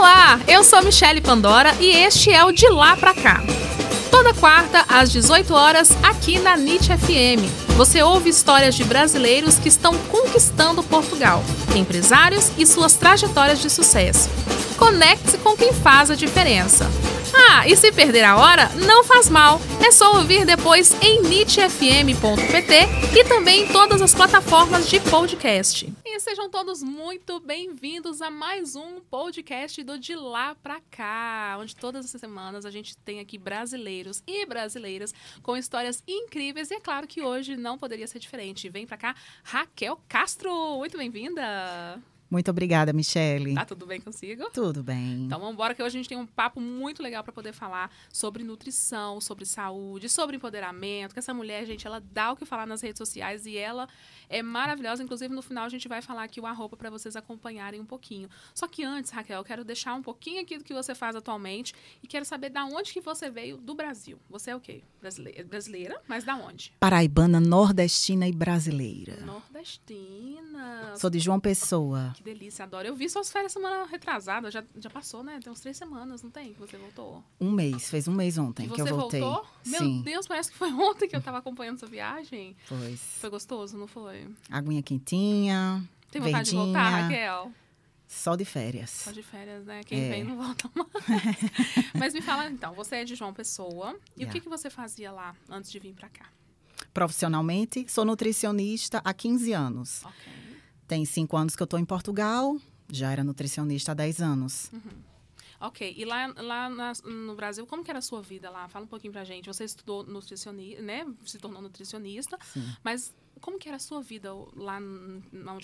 Olá, eu sou Michele Pandora e este é o De Lá Pra Cá. Toda quarta, às 18 horas, aqui na NIT FM. Você ouve histórias de brasileiros que estão conquistando Portugal, empresários e suas trajetórias de sucesso. Conecte-se com quem faz a diferença. Ah, e se perder a hora, não faz mal. É só ouvir depois em nitfm.pt e também em todas as plataformas de podcast. E sejam todos muito bem-vindos a mais um podcast do De Lá Pra Cá, onde todas as semanas a gente tem aqui brasileiros e brasileiras com histórias incríveis. E é claro que hoje não poderia ser diferente. Vem pra cá, Raquel Castro. Muito bem-vinda. Muito obrigada, Michele. Tá tudo bem consigo? Tudo bem. Então vamos embora que hoje a gente tem um papo muito legal para poder falar sobre nutrição, sobre saúde, sobre empoderamento, que essa mulher, gente, ela dá o que falar nas redes sociais e ela é maravilhosa. Inclusive, no final a gente vai falar aqui o arroba para vocês acompanharem um pouquinho. Só que antes, Raquel, eu quero deixar um pouquinho aqui do que você faz atualmente e quero saber da onde que você veio do Brasil. Você é o quê? Brasileira, mas da onde? Paraibana, nordestina e brasileira. Nordestina. Sou de João Pessoa. Que delícia, adoro. Eu vi suas férias semana retrasada, já passou, né? Tem uns 3 semanas, não tem? Que você voltou. Fez um mês ontem que eu voltei. Você voltou? Sim. Meu Deus, parece que foi ontem que eu tava acompanhando sua viagem. Foi Gostoso, não foi? Aguinha quentinha, Tem vontade verdinha. de voltar, Raquel? Só de férias. Só de férias, né? Quem vem não volta mais. Mas me fala, então, você é de João Pessoa. E o que você fazia lá antes de vir pra cá? Profissionalmente, sou nutricionista há 15 anos. Ok. Tem 5 anos que eu estou em Portugal, já era nutricionista há 10 anos. Ok, e lá no Brasil, como que era a sua vida lá? Fala um pouquinho pra gente. Você estudou nutricionista, né? Se tornou nutricionista, Sim. mas como que era a sua vida lá onde